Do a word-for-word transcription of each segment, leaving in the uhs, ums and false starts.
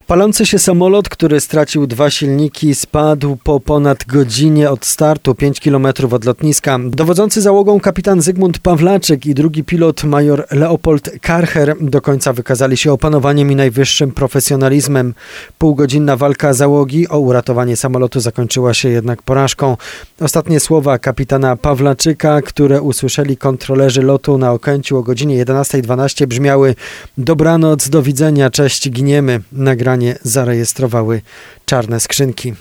Palący się samolot, który stracił dwa silniki, spadł po ponad godzinie od startu, pięć kilometrów od lotniska. Dowodzący załogą kapitan Zygmunt Pawlaczyk i drugi pilot major Leopold Karcher do końca wykazali się opanowaniem i najwyższym profesjonalizmem. Półgodzinna walka załogi o uratowanie samolotu zakończyła się jednak porażką. Ostatnie słowa kapitana Pawlaczyka, które usłyszeli kontrolerzy lotu na Okęciu o godzinie jedenastej dwanaście brzmiały: dobranoc, do widzenia, cześć, giniemy. Nagranie zarejestrowały czarne skrzynki.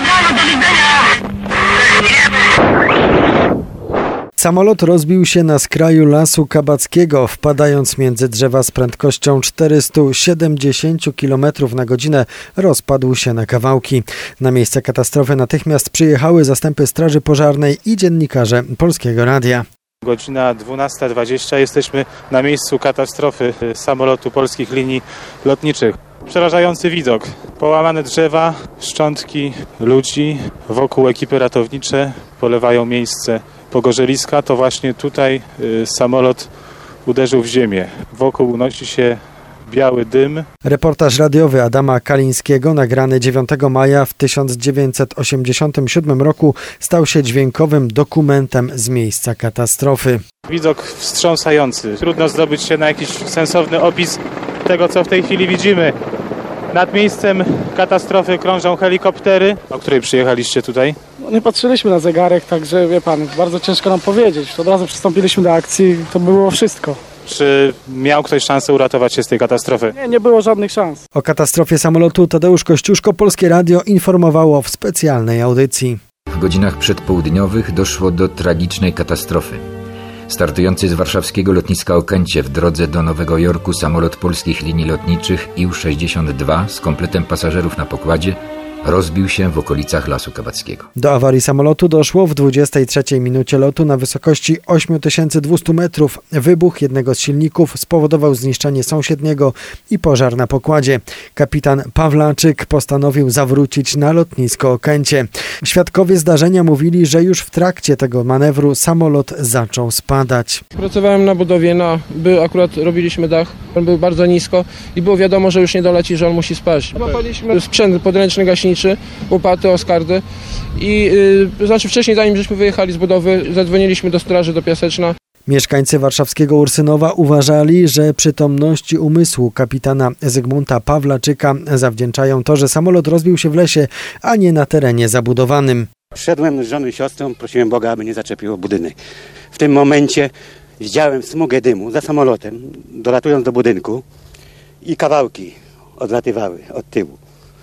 Samolot rozbił się na skraju Lasu Kabackiego, wpadając między drzewa z prędkością czterysta siedemdziesiąt kilometrów na godzinę. Rozpadł się na kawałki. Na miejsce katastrofy natychmiast przyjechały zastępy Straży Pożarnej i dziennikarze Polskiego Radia. Godzina dwunasta dwadzieścia. Jesteśmy na miejscu katastrofy samolotu Polskich Linii Lotniczych. Przerażający widok. Połamane drzewa, szczątki ludzi, wokół ekipy ratownicze polewają miejsce pogorzeliska. To właśnie tutaj y, samolot uderzył w ziemię. Wokół unosi się biały dym. Reportaż radiowy Adama Kalińskiego, nagrany dziewiątego maja w tysiąc dziewięćset osiemdziesiątym siódmym roku, stał się dźwiękowym dokumentem z miejsca katastrofy. Widok wstrząsający. Trudno zdobyć się na jakiś sensowny opis tego, co w tej chwili widzimy. Nad miejscem katastrofy krążą helikoptery. O której przyjechaliście tutaj? No nie patrzyliśmy na zegarek, także wie pan, bardzo ciężko nam powiedzieć. Od razu przystąpiliśmy do akcji, to było wszystko. Czy miał ktoś szansę uratować się z tej katastrofy? Nie, nie było żadnych szans. O katastrofie samolotu Tadeusz Kościuszko Polskie Radio informowało w specjalnej audycji. W godzinach przedpołudniowych doszło do tragicznej katastrofy. Startujący z warszawskiego lotniska Okęcie w drodze do Nowego Jorku samolot Polskich Linii Lotniczych I U sześćdziesiąt dwa z kompletem pasażerów na pokładzie rozbił się w okolicach Lasu Kabackiego. Do awarii samolotu doszło w dwudziestej trzeciej minucie lotu na wysokości osiem tysięcy dwieście metrów. Wybuch jednego z silników spowodował zniszczenie sąsiedniego i pożar na pokładzie. Kapitan Pawlaczyk postanowił zawrócić na lotnisko Okęcie. Świadkowie zdarzenia mówili, że już w trakcie tego manewru samolot zaczął spadać. Pracowałem na budowie, na, by akurat robiliśmy dach, on był bardzo nisko i było wiadomo, że już nie doleci, że on musi spaść. Łapaliśmy sprzęt podręczny gaśniczy, łopaty, oskardy i yy, znaczy wcześniej, zanim żeśmy wyjechali z budowy, zadzwoniliśmy do straży, do Piaseczna. Mieszkańcy warszawskiego Ursynowa uważali, że przytomności umysłu kapitana Zygmunta Pawlaczyka zawdzięczają to, że samolot rozbił się w lesie, a nie na terenie zabudowanym. Szedłem z żoną i siostrą, prosiłem Boga, aby nie zaczepiło budynek. W tym momencie widziałem smugę dymu za samolotem, dolatując do budynku, i kawałki odlatywały od tyłu.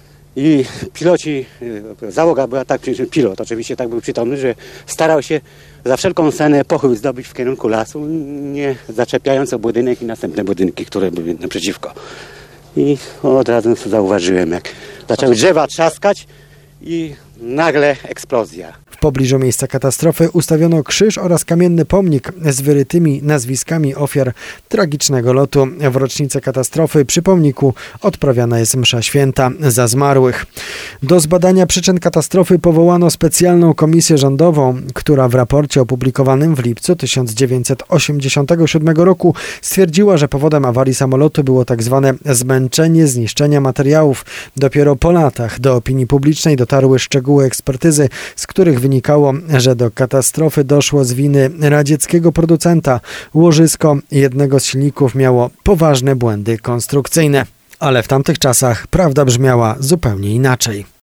I piloci, załoga była tak, pilot oczywiście tak był przytomny, że starał się za wszelką cenę pochył zdobyć w kierunku lasu, nie zaczepiając o budynek i następne budynki, które były naprzeciwko. I od razu zauważyłem, jak zaczęły drzewa trzaskać i nagle eksplozja. W pobliżu miejsca katastrofy ustawiono krzyż oraz kamienny pomnik z wyrytymi nazwiskami ofiar tragicznego lotu. W rocznicę katastrofy przy pomniku odprawiana jest msza święta za zmarłych. Do zbadania przyczyn katastrofy powołano specjalną komisję rządową, która w raporcie opublikowanym w lipcu tysiąc dziewięćset osiemdziesiątego siódmego roku stwierdziła, że powodem awarii samolotu było tak zwane zmęczenie zniszczenia materiałów. Dopiero po latach do opinii publicznej dotarły szczegóły ekspertyzy, z których wynikało, że do katastrofy doszło z winy radzieckiego producenta. Łożysko jednego z silników miało poważne błędy konstrukcyjne. Ale w tamtych czasach prawda brzmiała zupełnie inaczej.